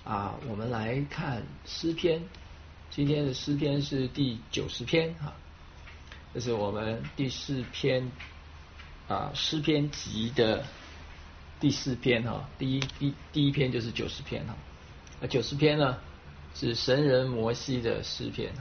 我们来看诗篇，今天的诗篇是第90篇这是我们第4篇诗篇集的第4篇第一篇就是90篇90篇呢是神人摩西的诗篇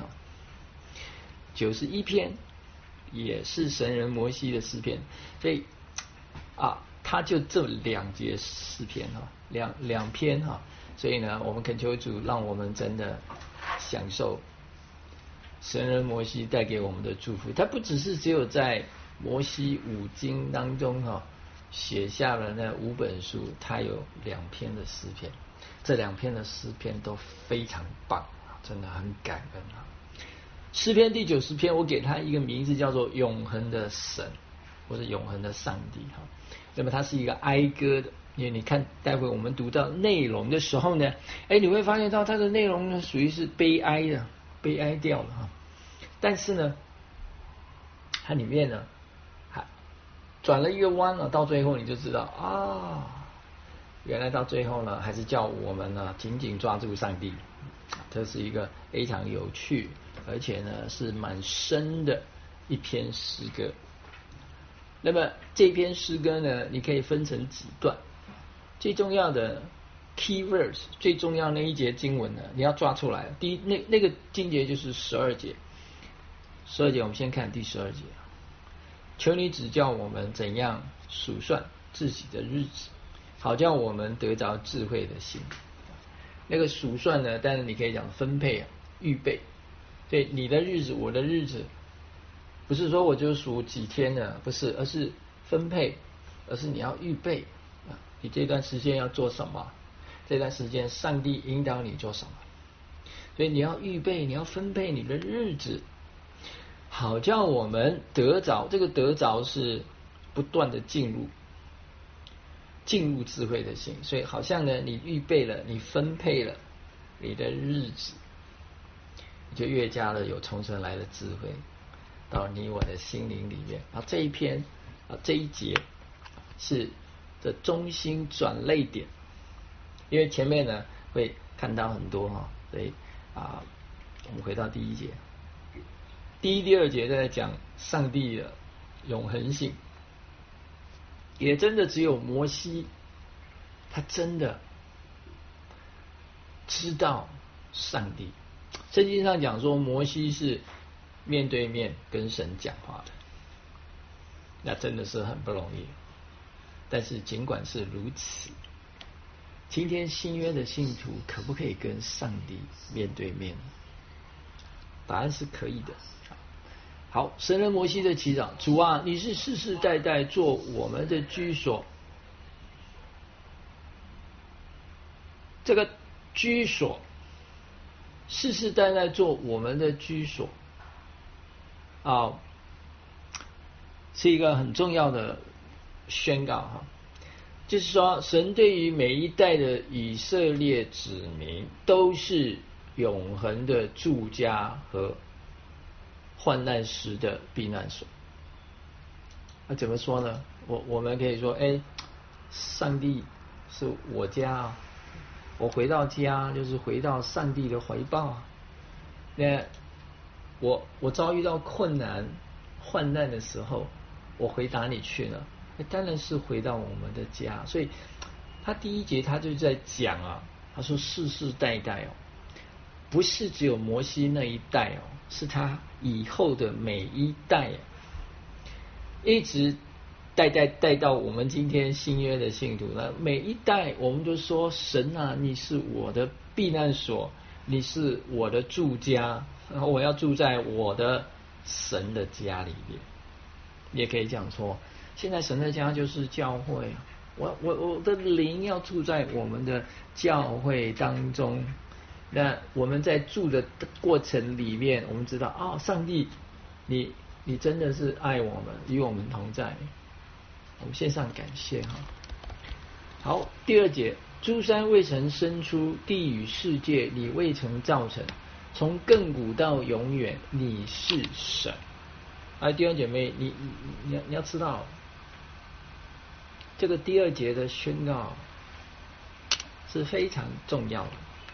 91篇也是神人摩西的诗篇，所以他就这2节诗篇两篇所以呢，我们恳求主让我们真的享受神人摩西带给我们的祝福。他不只有在摩西5经当中写下了那5本书，他有2篇的诗篇，这2篇的诗篇都非常棒，真的很感恩诗篇第90篇，我给他一个名字叫做永恒的神，或者永恒的上帝那么它是一个哀歌的，因为你看待会我们读到内容的时候呢，你会发现到它的内容呢属于是悲哀的，悲哀调的但是呢它里面呢转了一个弯到最后你就知道原来到最后呢还是叫我们呢紧紧抓住上帝。这是一个非常有趣而且呢是蛮深的一篇诗歌。那么这篇诗歌呢你可以分成几段，最重要的 key verse 最重要那一节经文呢你要抓出来。第一那个经节就是12节我们先看第12节。求你指教我们怎样数算自己的日子，好叫我们得着智慧的心。那个数算呢，但是你可以讲分配预备。对，你的日子我的日子不是说我就数几天呢，不是，而是分配，而是你要预备你这段时间要做什么，这段时间上帝引导你做什么，所以你要预备，你要分配你的日子，好叫我们得着。这个得着是不断的进入智慧的心，所以好像呢你预备了，你分配了你的日子，你就越加的有从神来的智慧到你我的心灵里面。这一篇这一节是的中心转捩点，因为前面呢会看到很多所以我们回到第1节，第1、第2节在讲上帝的永恒性，也真的只有摩西他真的知道上帝。圣经上讲说摩西是面对面跟神讲话的，那真的是很不容易。但是尽管是如此，今天新约的信徒可不可以跟上帝面对面？答案是可以的。好，神人摩西的祈祷，主啊，你是世世代代做我们的居所。这个居所世世代代做我们的居所是一个很重要的宣告就是说神对于每一代的以色列子民都是永恒的住家和患难时的避难所。怎么说呢？我们可以说上帝是我家我回到家就是回到上帝的怀抱那我遭遇到困难患难的时候，我回哪里去呢？当然是回到我们的家。所以他第1节他就在讲他说世世代代不是只有摩西那一代是他以后的每一代一直带到我们今天新约的信徒呢，每一代我们都说神啊，你是我的避难所，你是我的住家，我要住在我的神的家里面。也可以讲说现在神的家就是教会我的灵要住在我们的教会当中。那我们在住的过程里面，我们知道上帝你真的是爱我们，与我们同在，我们献上感谢好，第2节，诸山未曾生出，地与世界你未曾造成，从亘古到永远你是神。弟兄姐妹，你要知道这个第2节的宣告是非常重要的。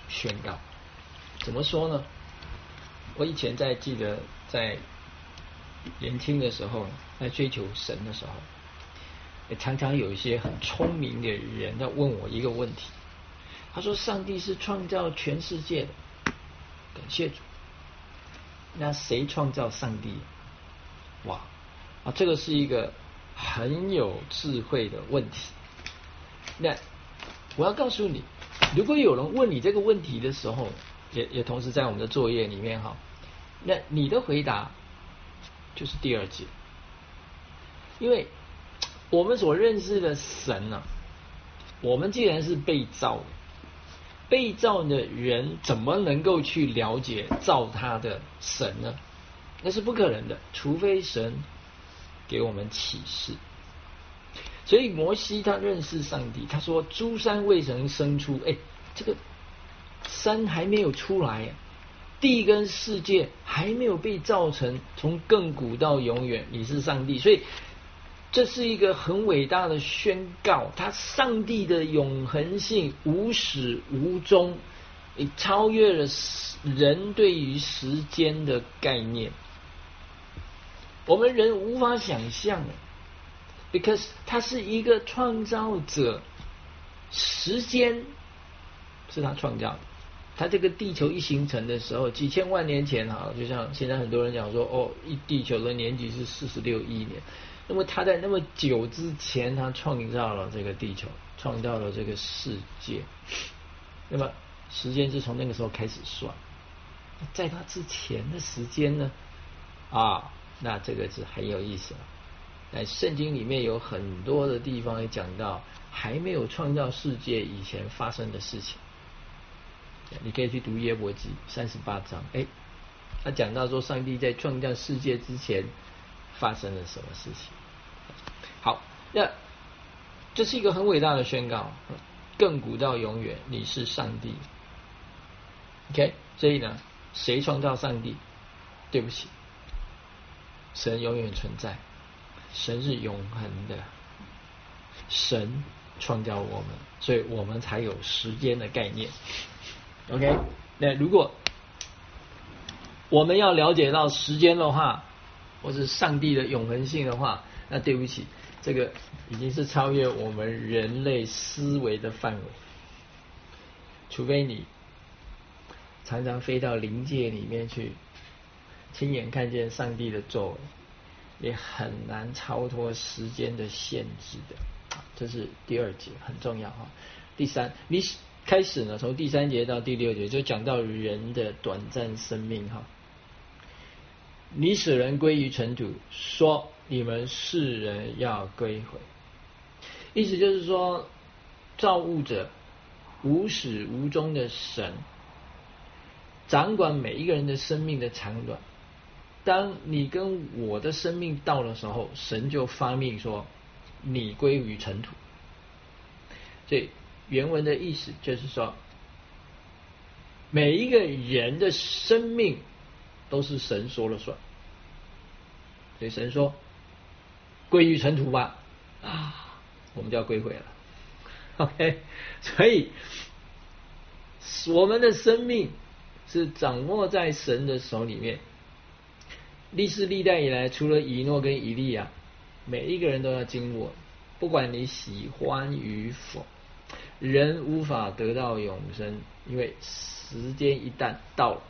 宣告。怎么说呢？我以前记得在年轻的时候，在追求神的时候，也常常有一些很聪明的人要问我一个问题。他说：“上帝是创造全世界的，感谢主。那谁创造上帝？”哇，这个是一个很有智慧的问题。那我要告诉你，如果有人问你这个问题的时候，也同时在我们的作业里面哈，那你的回答就是第二节，因为我们所认识的神呢，我们既然是被造的，被造的人怎么能够去了解造他的神呢？那是不可能的，除非神给我们启示。所以摩西他认识上帝，他说诸山未曾生出，这个山还没有出来，地跟世界还没有被造成，从亘古到永远你是上帝。所以这是一个很伟大的宣告，他上帝的永恒性无始无终，超越了人对于时间的概念，我们人无法想象的。because 他是一个创造者，时间是他创造的。他这个地球一形成的时候，几千万年前就像现在很多人讲说，地球的年纪是46亿年。那么他在那么久之前，他创造了这个地球，创造了这个世界。那么时间是从那个时候开始算。在他之前的时间呢？那这个是很有意思了。在圣经里面有很多的地方也讲到还没有创造世界以前发生的事情。你可以去读约伯记38章，他讲到说上帝在创造世界之前发生了什么事情。好，那这是一个很伟大的宣告，亘古到永远你是上帝。 OK， 所以呢，谁创造上帝？对不起，神永远存在，神是永恒的，神创造我们，所以我们才有时间的概念。 OK， 那如果我们要了解到时间的话，或是上帝的永恒性的话，那对不起，这个已经是超越我们人类思维的范围。除非你常常飞到灵界里面去，亲眼看见上帝的作为，也很难超脱时间的限制的。这是第二节，很重要。第三，你开始呢，从第3节到第6节就讲到人的短暂生命。你使人归于尘土，说你们世人要归回。意思就是说，造物者无始无终的神掌管每一个人的生命的长短。当你跟我的生命到的时候，神就发命说你归于尘土。所以原文的意思就是说，每一个人的生命都是神说了算。所以神说归于尘土吧，我们就要归回了。 OK， 所以我们的生命是掌握在神的手里面。历世历代以来，除了以诺跟以利亚，每一个人都要经过，不管你喜欢与否，人无法得到永生，因为时间一旦到了，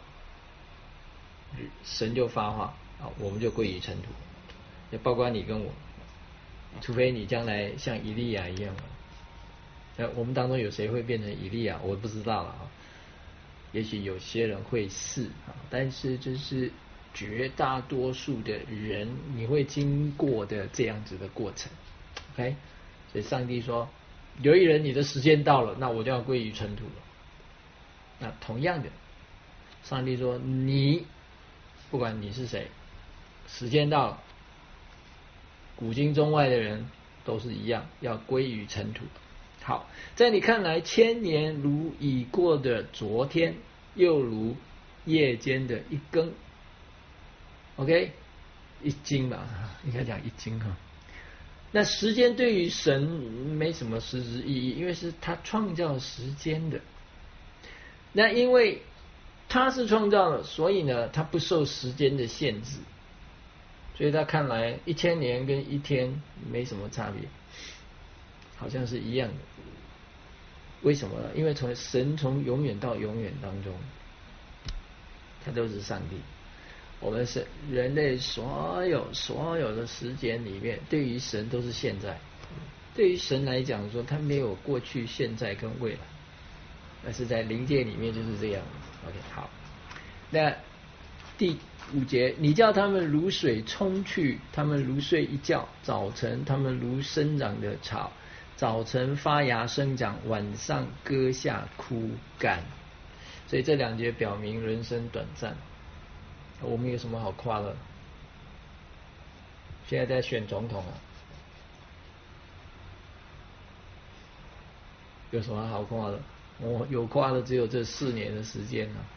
神就发话，我们就归于尘土。也包括你跟我，除非你将来像以利亚一样。我们当中有谁会变成以利亚，我不知道了。也许有些人会是，但是这是绝大多数的人你会经过的这样子的过程。 OK， 所以上帝说有一人你的时间到了，那我就要归于尘土了。那同样的，上帝说你不管你是谁，时间到了，古今中外的人都是一样，要归于尘土。好，在你看来，千年如已过的昨天，又如夜间的一更。 OK， 一经吧，应该讲一经。那时间对于神没什么实质意义，因为是他创造时间的。 那因为他是创造了，所以呢，他不受时间的限制，所以他看来1000年跟一天没什么差别，好像是一样的。为什么呢？因为神从永远到永远当中，他都是上帝。我们是人类所有的时间里面，对于神都是现在。对于神来讲说，他没有过去、现在跟未来，而是在灵界里面就是这样。OK， 好。那第5节，你叫他们如水冲去，他们如睡一觉；早晨他们如生长的草，早晨发芽生长，晚上割下枯干。所以这2节表明人生短暂。我们有什么好夸的？现在在选总统啊，有什么好夸的？我有夸的只有这4年的时间啊。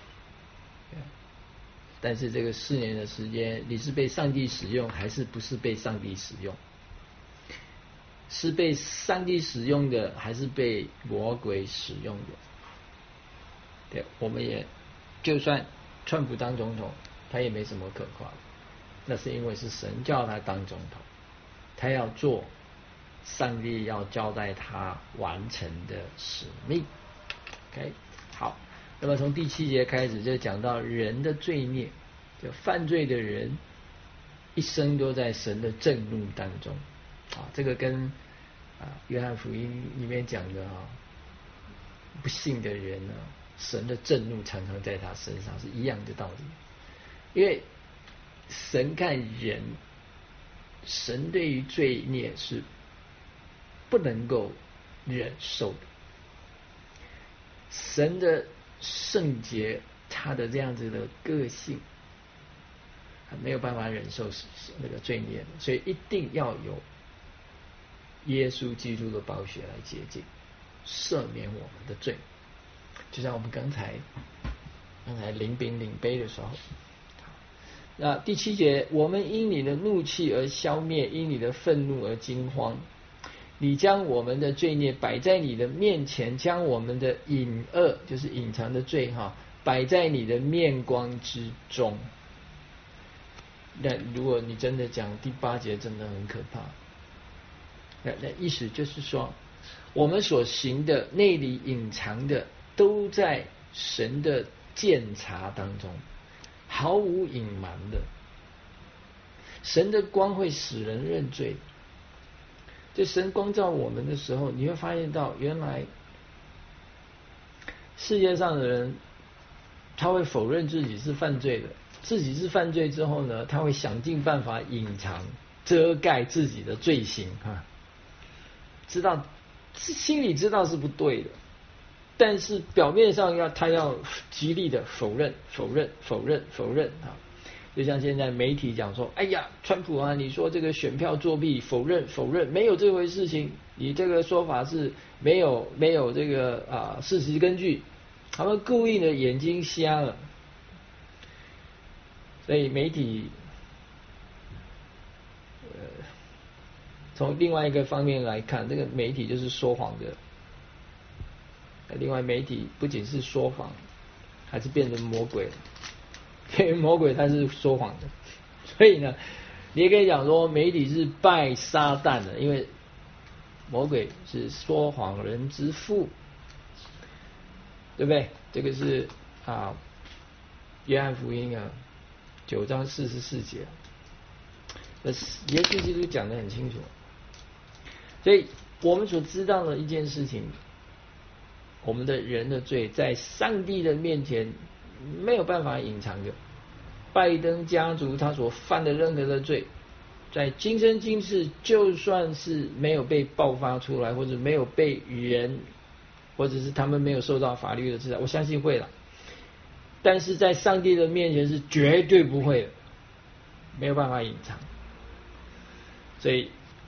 但是这个4年的时间，你是被上帝使用，还是不是被上帝使用？是被上帝使用的，还是被魔鬼使用的？对，我们也就算川普当总统，他也没什么可夸的，那是因为是神叫他当总统，他要做上帝要交代他完成的使命。OK， 好，那么从第7节开始就讲到人的罪孽，就犯罪的人一生都在神的震怒当中。这个跟约翰福音里面讲的不幸的人呢，神的震怒常常在他身上，是一样的道理。因为神看人，神对于罪孽是不能够忍受的。神的圣洁，他的这样子的个性，没有办法忍受那个罪孽，所以一定要有耶稣基督的宝血来洁净，赦免我们的罪。就像我们刚才领饼领杯的时候，那第7节，我们因你的怒气而消灭，因你的愤怒而惊慌。你将我们的罪孽摆在你的面前，将我们的隐恶，就是隐藏的罪摆在你的面光之中。那如果你真的讲第8节，真的很可怕。那意思就是说，我们所行的内里隐藏的，都在神的鉴察当中，毫无隐瞒的。神的光会使人认罪。就神光照我们的时候，你会发现到原来世界上的人，他会否认自己是犯罪的，自己是犯罪之后呢，他会想尽办法隐藏遮盖自己的罪行知道心里知道是不对的，但是表面上他要极力的否认就像现在媒体讲说，哎呀，川普你说这个选票作弊，否认，没有这回事情，你这个说法是没有这个事实根据，他们故意的眼睛瞎了。所以媒体从另外一个方面来看，这个媒体就是说谎的。另外，媒体不仅是说谎，还是变成魔鬼了。因为魔鬼他是说谎的，所以呢，你也可以讲说媒体是拜撒旦的，因为魔鬼是说谎人之父，对不对？这个是约翰福音9章44节，耶稣基督讲得很清楚。所以我们所知道的一件事情，我们的人的罪在上帝的面前没有办法隐藏的。拜登家族他所犯的任何的罪，在今生今世就算是没有被爆发出来，或者没有被人，或者是他们没有受到法律的制裁，我相信会了，但是在上帝的面前是绝对不会的，没有办法隐藏。所以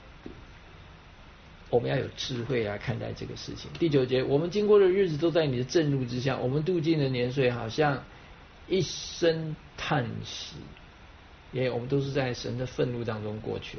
我们要有智慧来看待这个事情。第9节，我们经过的日子都在你的震怒之下，我们度尽的年岁好像一声叹息，因为我们都是在神的愤怒当中过去，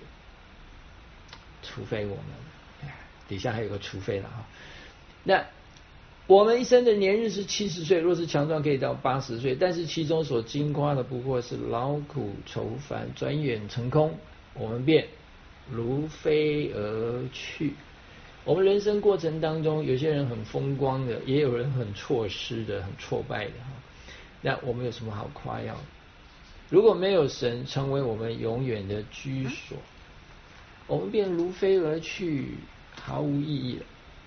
除非我们底下还有个除非了那我们一生的年日是70岁，若是强壮可以到80岁，但是其中所经夸的不过是劳苦愁烦，转眼成空，我们便如飞而去。我们人生过程当中，有些人很风光的，也有人很错失的，很挫败的。那我们有什么好夸耀的？如果没有神成为我们永远的居所，我们便如飞而去，毫无意义了。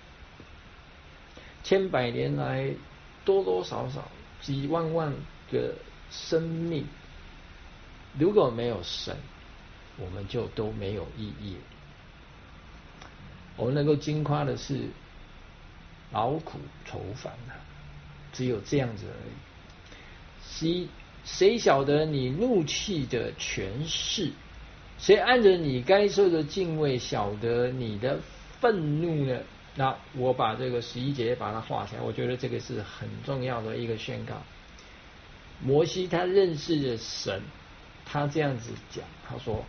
千百年来，多多少少几万万个生命，如果没有神，我们就都没有意义了。我们能够经夸的是劳苦愁烦，只有这样子而已。谁晓得你怒气的权势？谁按着你该受的敬畏晓得你的愤怒呢？那我把这个11节把它画起来，我觉得这个是很重要的一个宣告。摩西他认识的神，他这样子讲，他说，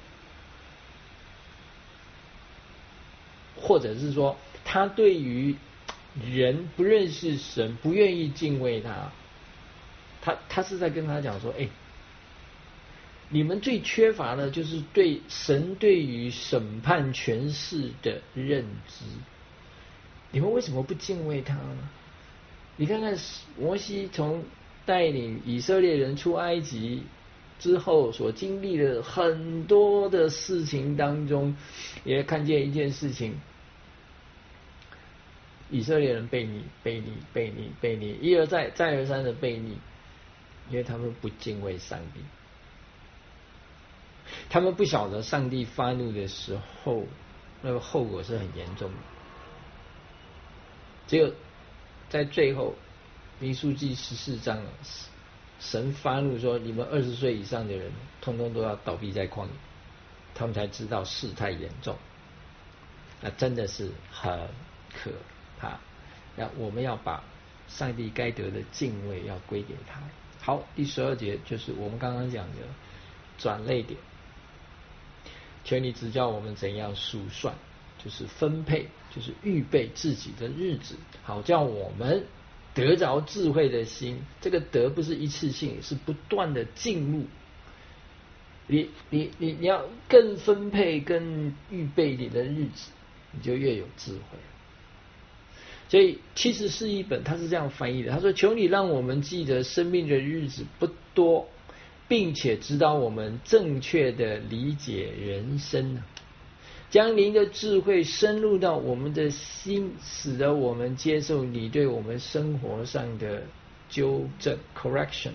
或者是说他对于人不认识神，不愿意敬畏他是在跟他讲说，你们最缺乏的就是对神对于审判权势的认知。你们为什么不敬畏他呢？你看看摩西从带领以色列人出埃及之后所经历的很多的事情当中，也看见一件事情，以色列人悖逆，一而再再而三的悖逆，因为他们不敬畏上帝，他们不晓得上帝发怒的时候那个后果是很严重的。只有在最后民数记14章，神发怒说，你们20岁以上的人通通都要倒闭在旷野，他们才知道事态严重。那真的是很可怕。那我们要把上帝该得的敬畏要归给他。好，第12节就是我们刚刚讲的转捩点。求你指教我们怎样数算，就是分配，就是预备自己的日子，好叫我们得着智慧的心。这个得不是一次性，是不断的进入。你要更分配、更预备你的日子，你就越有智慧。所以74译本他是这样翻译的，他说：求你让我们记得生命的日子不多，并且指导我们正确的理解人生，将您的智慧深入到我们的心，使得我们接受你对我们生活上的纠正 correction。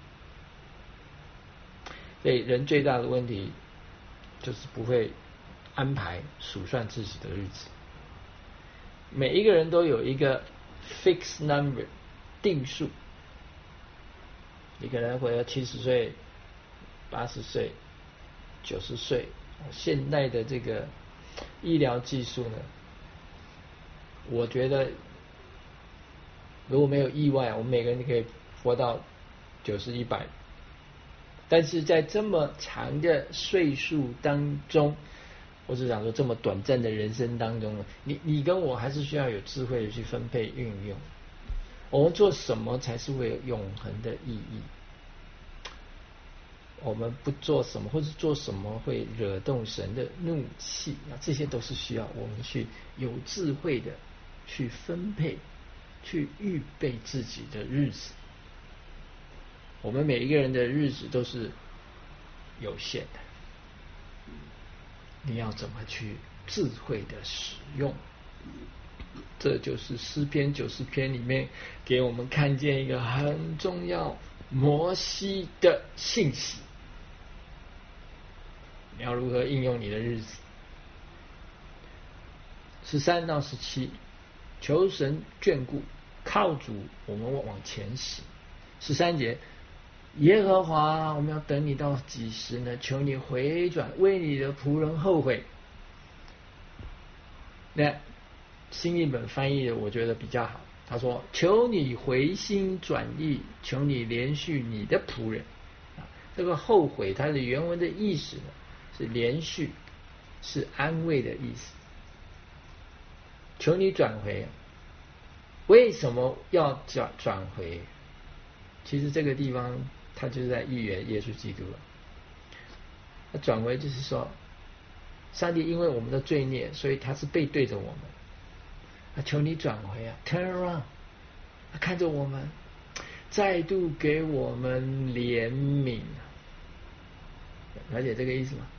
所以人最大的问题就是不会安排数算自己的日子。每一个人都有一个 fixed number 定数，你可能会要70岁、80岁、90岁。现代的这个医疗技术呢，我觉得如果没有意外，我们每个人都可以活到90、100。但是在这么长的岁数当中，或者讲说这么短暂的人生当中呢，你跟我还是需要有智慧的去分配运用。我们做什么才是会有永恒的意义？我们不做什么，或者做什么会惹动神的怒气，这些都是需要我们去有智慧的去分配，去预备自己的日子。我们每一个人的日子都是有限的，你要怎么去智慧的使用？这就是诗篇90篇里面给我们看见一个很重要摩西的信息。你要如何应用你的日子？13到17，求神眷顾，靠主我们往前行。13节，耶和华，我们要等你到几时呢？求你回转，为你的仆人后悔。那新译本翻译的我觉得比较好，他说：求你回心转意，求你连续你的仆人。这个后悔它的原文的意思呢，是连续，是安慰的意思。求你转回， 为什么要转回？其实这个地方他就是在预言耶稣基督了。那转回就是说，上帝因为我们的罪孽，所以他是背对着我们。求你转回啊 ，turn around， 看着我们，再度给我们怜悯。了解这个意思吗？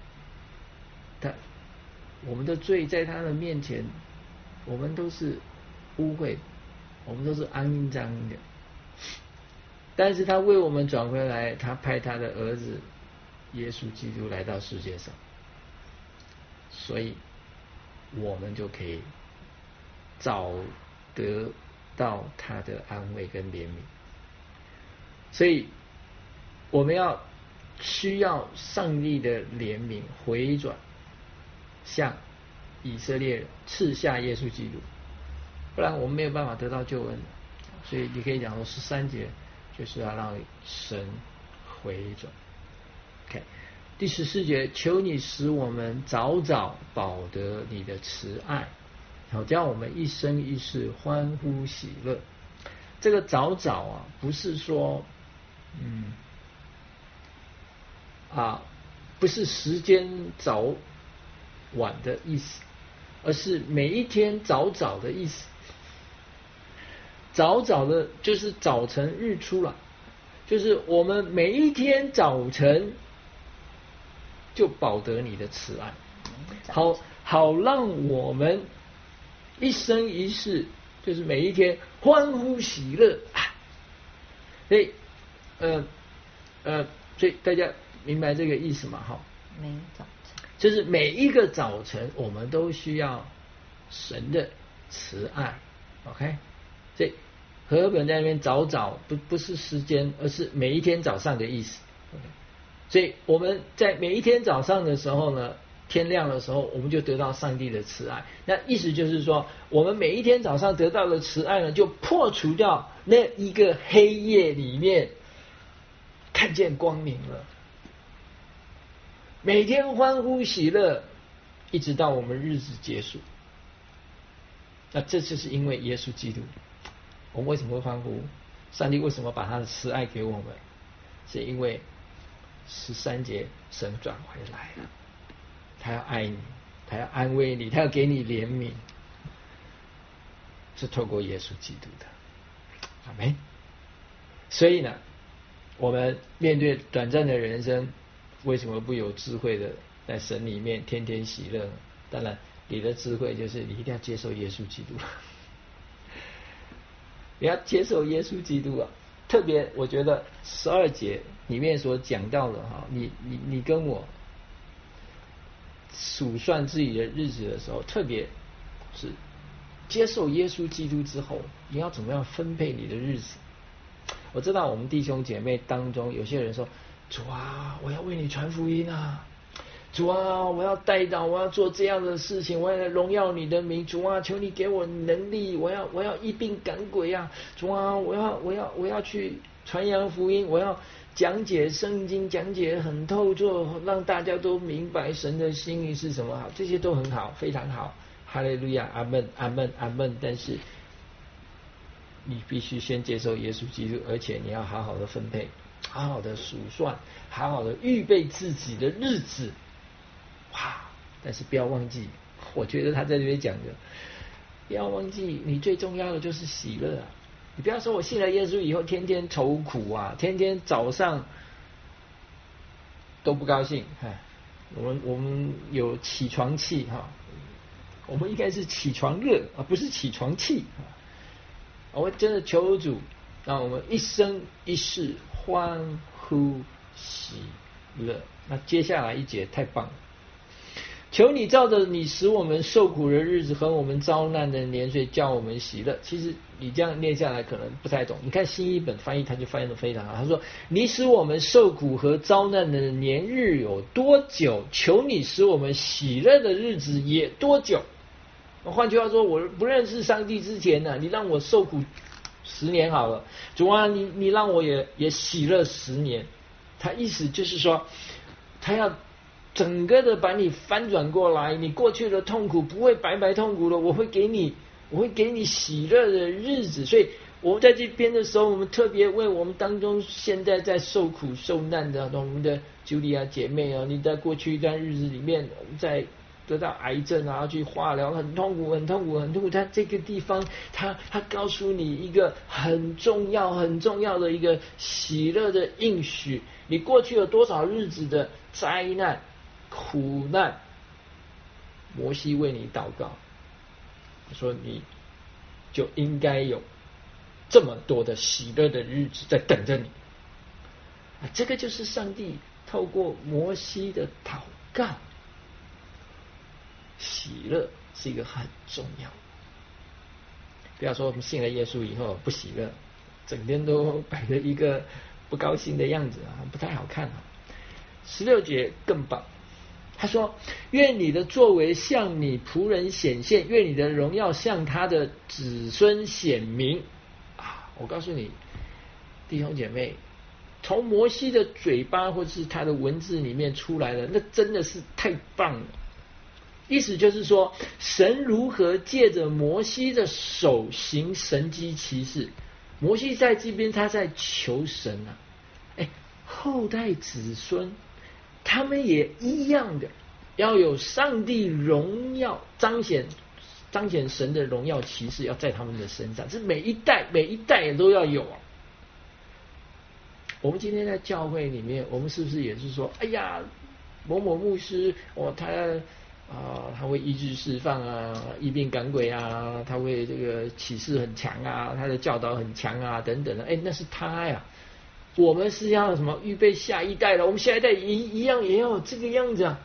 我们的罪在他的面前，我们都是污秽，我们都是肮脏的。但是他为我们转回来，他派他的儿子耶稣基督来到世界上，所以我们就可以找得到他的安慰跟怜悯。所以我们需要上帝的怜悯，回转向以色列人赐下耶稣基督，不然我们没有办法得到救恩。所以你可以讲说13节就是要让神回转。OK， 第14节，求你使我们早早饱得你的慈爱，好叫我们一生一世欢呼喜乐。这个早早啊，不是说不是时间早晚的意思，而是每一天早早的意思。早早的就是早晨日出了，就是我们每一天早晨就饱得你的慈爱，好让我们一生一世，就是每一天欢呼喜乐。所以所以大家明白这个意思吗？每一早晨就是每一个早晨我们都需要神的慈爱。 OK， 所以和合本在那边早早不是时间，而是每一天早上的意思。 OK， 所以我们在每一天早上的时候呢，天亮的时候我们就得到上帝的慈爱。那意思就是说，我们每一天早上得到的慈爱呢，就破除掉那一个黑夜里面看见光明了。每天欢呼喜乐，一直到我们日子结束。那这就是因为耶稣基督。我们为什么会欢呼？上帝为什么把他的慈爱给我们？是因为13节神转回来了，他要爱你，他要安慰你，他要给你怜悯，是透过耶稣基督的。阿们。所以呢，我们面对短暂的人生，为什么不有智慧的在神里面天天喜乐？当然你的智慧就是你一定要接受耶稣基督。你要接受耶稣基督啊！特别我觉得12节里面所讲到的哈，你跟我数算自己的日子的时候，特别是接受耶稣基督之后，你要怎么样分配你的日子？我知道我们弟兄姐妹当中有些人说，主啊，我要为你传福音啊，主啊，我要代祷，我要做这样的事情，我要荣耀你的名。主啊，求你给我能力，我要医病赶鬼啊！主啊，我要去传扬福音，我要讲解圣经，讲解很透彻，让大家都明白神的心意是什么。好，这些都很好，非常好。哈利路亚，阿们，阿们，阿们。但是你必须先接受耶稣基督，而且你要好好的分配，好好的数算，好好的预备自己的日子。哇！但是不要忘记，我觉得他在这边讲的，不要忘记你最重要的就是喜乐啊！你不要说我信了耶稣以后天天愁苦啊，天天早上都不高兴。我们有起床气哈，我们应该是起床热啊，不是起床气啊！我们真的求主让我们一生一世欢呼喜乐。那接下来一节太棒了。求你照着你使我们受苦的日子和我们遭难的年岁，叫我们喜乐。其实你这样念下来可能不太懂。你看新译本翻译，他就翻译得非常好。他说：你使我们受苦和遭难的年日有多久？求你使我们喜乐的日子也多久？换句话说，我不认识上帝之前呢，你让我受苦10年好了。主啊，你让我也喜乐10年。他意思就是说，他要整个的把你翻转过来，你过去的痛苦不会白白痛苦了，我会给你我会给你喜乐的日子。所以我们在这边的时候，我们特别为我们当中现在在受苦受难的我们的茱莉亚姐妹啊，你在过去一段日子里面，在得到癌症啊，去化疗，很痛苦，很痛苦，很痛苦。他这个地方，他告诉你一个很重要、很重要的一个喜乐的应许。你过去有多少日子的灾难、苦难，摩西为你祷告，说你就应该有这么多的喜乐的日子在等着你。这个就是上帝透过摩西的祷告。喜乐是一个很重要，不要说我们信了耶稣以后不喜乐，整天都摆着一个不高兴的样子啊，不太好看啊。16节更棒，他说：愿你的作为向你仆人显现，愿你的荣耀向他的子孙显明啊！我告诉你，弟兄姐妹，从摩西的嘴巴或是他的文字里面出来的，那真的是太棒了。意思就是说，神如何借着摩西的手行神迹奇事。摩西在这边他在求神啊，后代子孙他们也一样的要有上帝荣耀，彰显神的荣耀奇事要在他们的身上，是每一代都要有啊。我们今天在教会里面，我们是不是也是说，哎呀，某某牧师他会医治释放啊，医病赶鬼啊，他会这个启示很强啊，他的教导很强啊，等等的，那是他呀。我们是要什么预备下一代的？我们下一代一样也要有这个样子啊。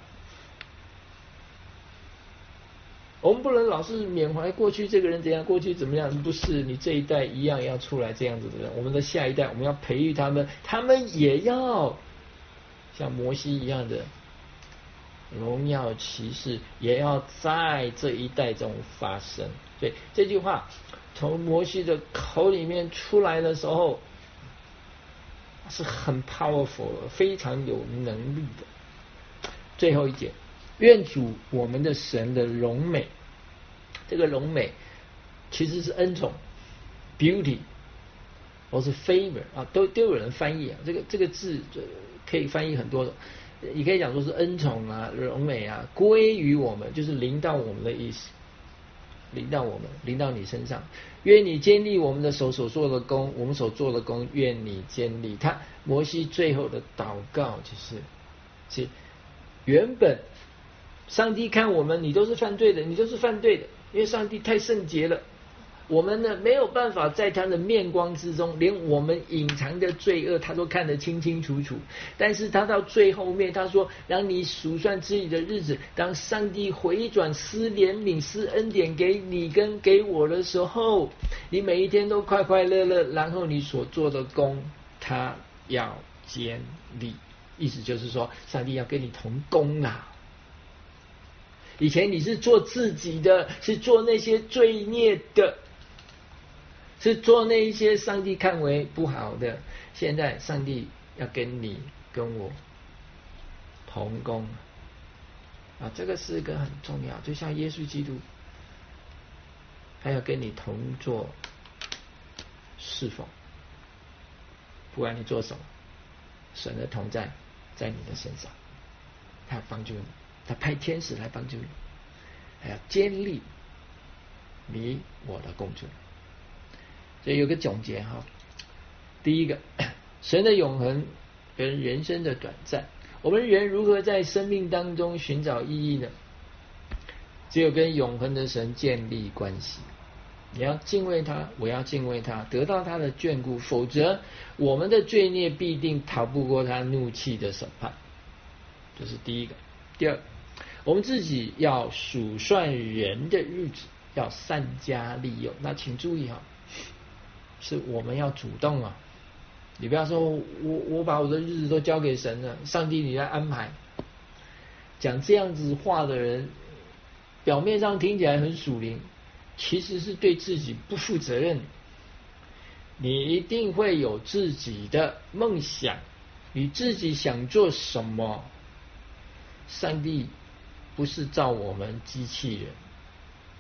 我们不能老是缅怀过去这个人怎样，过去怎么样，不是，你这一代一样要出来这样子的人。我们的下一代，我们要培育他们，他们也要像摩西一样的荣耀奇事，也要在这一代中发生。所以这句话从摩西的口里面出来的时候，是很 powerful 的，非常有能力的。最后一节，愿主我们的神的荣美，这个荣美其实是恩宠 beauty 或是 favor 啊，都有人翻译啊。这个字可以翻译很多种，你可以讲说是恩宠啊、荣美啊，归于我们，就是临到我们的意思，临到我们，临到你身上。愿你坚立我们的手所做的工，我们所做的工，愿你坚立。他摩西最后的祷告是原本上帝看我们，你都是犯罪的，因为上帝太圣洁了，我们呢没有办法在他的面光之中，连我们隐藏的罪恶他都看得清清楚楚。但是他到最后面他说，让你数算自己的日子，当上帝回转施怜悯施恩典给你跟给我的时候，你每一天都快快乐乐，然后你所做的工他要坚立。意思就是说，上帝要跟你同工啊。以前你是做自己的，是做那些罪孽的，是做那一些上帝看为不好的，现在上帝要跟你跟我同工啊，这个是一个很重要，就像耶稣基督，他要跟你同做侍奉，不管你做什么，神的同在在你的身上，他要帮助你，他派天使来帮助你，还要坚立你我的工作。所以有个总结哈，第一个，神的永恒跟人生的短暂，我们人如何在生命当中寻找意义呢？只有跟永恒的神建立关系，你要敬畏他，我要敬畏他，得到他的眷顾，否则我们的罪孽必定逃不过他怒气的审判。这是第一个。第二，我们自己要数算人的日子，要善加利用。那请注意哈，是我们要主动啊，你不要说我把我的日子都交给神了，上帝你来安排。讲这样子话的人，表面上听起来很属灵，其实是对自己不负责任。你一定会有自己的梦想，你自己想做什么。上帝不是造我们机器人，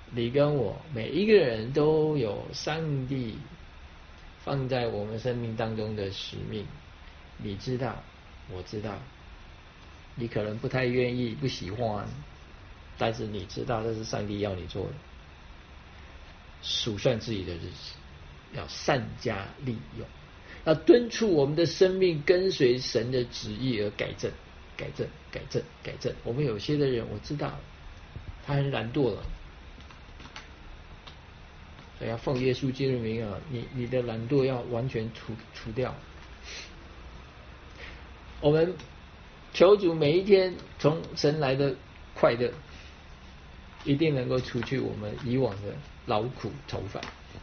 你跟我每一个人都有上帝放在我们生命当中的使命，你知道，我知道，你可能不太愿意，不喜欢，但是你知道这是上帝要你做的。数算自己的日子，要善加利用，要敦促我们的生命跟随神的旨意而改正。我们有些的人我知道他很懒惰了，所以要奉耶稣基督的名啊，你的懒惰要完全除掉。我们求主每一天从神来的快乐，一定能够除去我们以往的劳苦愁烦，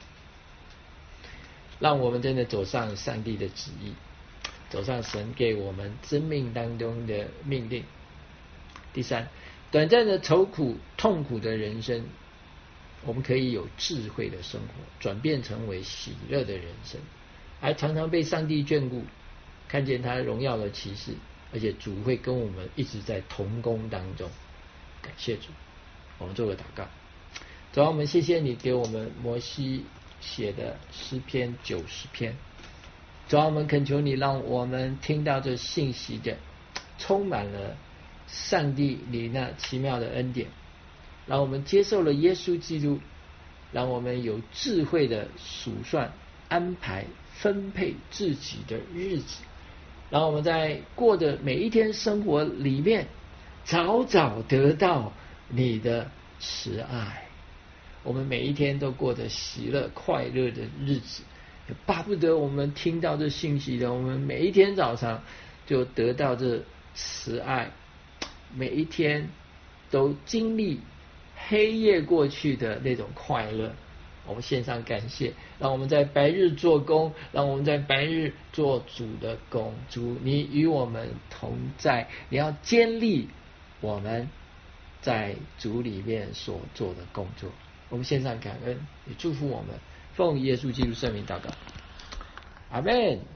让我们真的走上上帝的旨意，走上神给我们生命当中的命令。第三，短暂的愁苦痛苦的人生，我们可以有智慧的生活，转变成为喜乐的人生，还常常被上帝眷顾，看见他荣耀的启示，而且主会跟我们一直在同工当中。感谢主，我们做个祷告。主啊，我们谢谢你给我们摩西写的诗篇90篇。主啊，我们恳求你让我们听到这信息的充满了上帝你那奇妙的恩典，让我们接受了耶稣基督，让我们有智慧的数算安排分配自己的日子，让我们在过的每一天生活里面早早得到你的慈爱，我们每一天都过着喜乐快乐的日子，巴不得我们听到这信息的，我们每一天早上就得到这慈爱，每一天都经历黑夜过去的那种快乐。我们献上感谢，让我们在白日做工，让我们在白日做主的工。主，你与我们同在，你要坚立我们在主里面所做的工作。我们献上感恩，也祝福我们，奉耶稣基督圣名祷告，阿们。